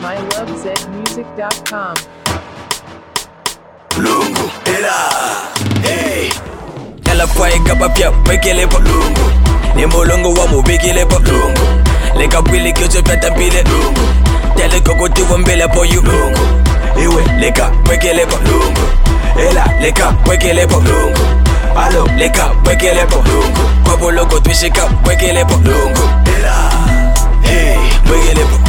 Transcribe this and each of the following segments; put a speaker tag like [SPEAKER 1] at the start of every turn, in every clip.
[SPEAKER 1] ilovezmusic.com.
[SPEAKER 2] Lungu, ela, hey. Yala fwae kapapya, wekele po lungu. Nimbolongo wa mubikile po lungu. Leka pwili kyocho pata mpile lungu. Tele kokoti wambele po yu lungu. Iwe, leka wekele po lungu. Ela, leka wekele po lungu. Alo, leka wekele po lungu. Kwabo loko twishika wekele po lungu. Ela, hey, wekele po.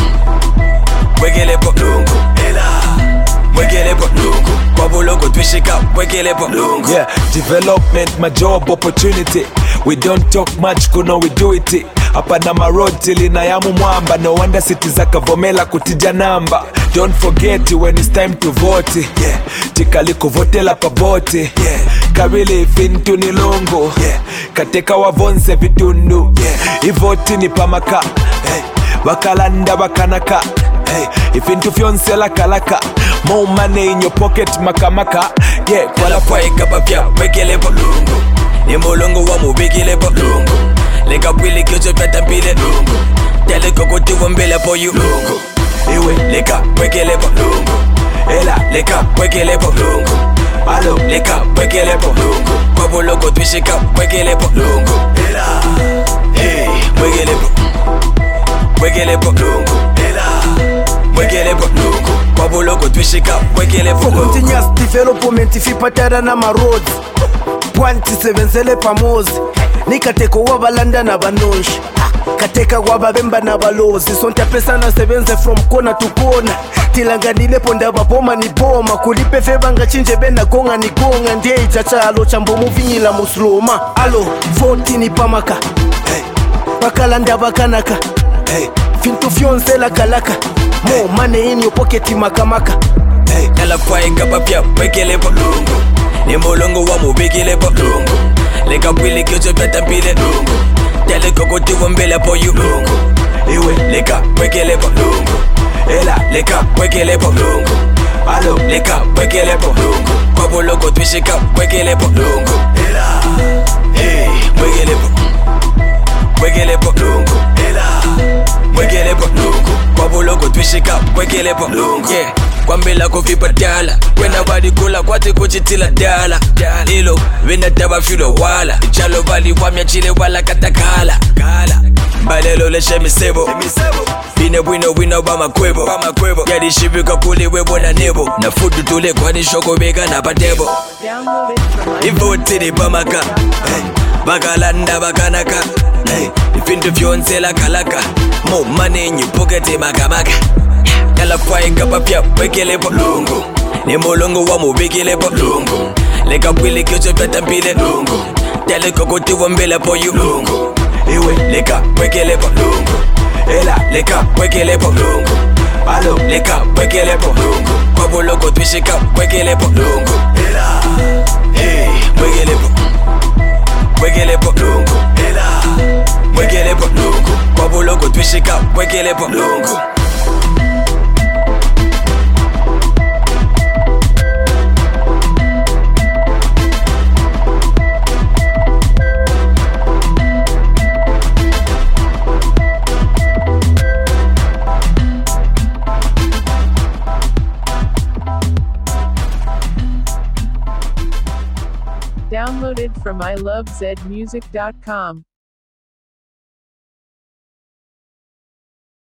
[SPEAKER 2] Wekele po lungu. Ela, wekele po lungu. Kwabo loko twishika wekele po lungu.
[SPEAKER 3] Yeah, development, my job opportunity. We don't talk much, kuno we do it. Hapa na marod tili na yamu mwamba. No wonder city za kavomela kutija namba. Don't forget when it's time to vote. Yeah, tikali kuvotela paboti. Yeah, kabili fintu ni lungu. Yeah, kateka wavonse vitundu. Yeah, ivoti ni pamaka. Hey, wakalanda wakanaka. Hey, ifintu fyonse lakalaka. More money in your pocket makamaka. Yeah,
[SPEAKER 2] Yala fwae kapapya, wekele po lungu. Nimbolongo wa mubikile po lungu. Leka pwili kyocho pata mpile lungu. Tele kokoti wambele po yu lungu. Iwe, leka wekele po lungu. Ela, leka wekele po lungu. Alo, leka wekele po lungu. Kwabo loko twishika wekele po lungu. Ela, hey, wekele po. Wekele po lungu. Ela, wekele po lungu. Kwabo loko twishika wekele po lungu.
[SPEAKER 4] Continuous development ifipatana na maroads. Pwanti sebenzele pamozi. Nikateko wabalanda na banonshi. Kateka wababemba na balozi. Sonta pesa na sebenze from corner to corner. Tilanganile ponda bapoma ni poma. Kulipe feba nga chinje bena konga ni konga. Ndiye ichacha alo chambo muvinyila musloma. Alo, voti ni pamaka. Hey. Bakalanda bakanaka. Hey. Fintu fyonse la kalaka. More money in your pocket makamaka.
[SPEAKER 2] Hey. Yala fwae kapapya, wekele po lungu. Nimbolongo wa mubikile po lungu. Leka pwili kyocho pata mpile lungu. Tele kokoti wambele po yu lungu. Iwe, leka wekele po lungu. Ela, leka wekele po lungu. Alo, leka wekele po lungu. Kwabo loko twishika wekele po lungu. Ela, hey, wekele po. Wekele po lungu. Ela, wekele po lungu. Kwabo loko twishika wekele po lungu. Yeah. Kwambela kofipa dala. Wena badi kula kwati kuchitila dala. Nilo, wena taba filo wala. Chalo bali wamya chile wala katakala. Balelo le shemisebo. Bine bwino wino bama kwebo. Yadi shibika kuli webo na nebo. Na fudu tule kwa ni shoko bega na patebo.
[SPEAKER 1] Download it from
[SPEAKER 2] Ivoti ni pamaka. Hey. Bakalanda bakanaka. Hey. Ifintu fyonse la kalaka. More money in your pocket makamaka. Yala fwae kapapya, wekele po lungu. Nimbolongo wa mubikile po lungu. Leka pwili kyocho pata mpile lungu. Tele kokoti wambele po yu lungu. Iwe, leka wekele po lungu. Ela, leka wekele po lungu. Alo, leka wekele po lungu. Kwabo loko twishika wekele po lungu. Ela, hey, wekele po. Wekele po lungu. Ela, wekele po lungu. Kwabo loko twishika wekele po lungu.
[SPEAKER 1] Downloaded from ilovezmusic.com.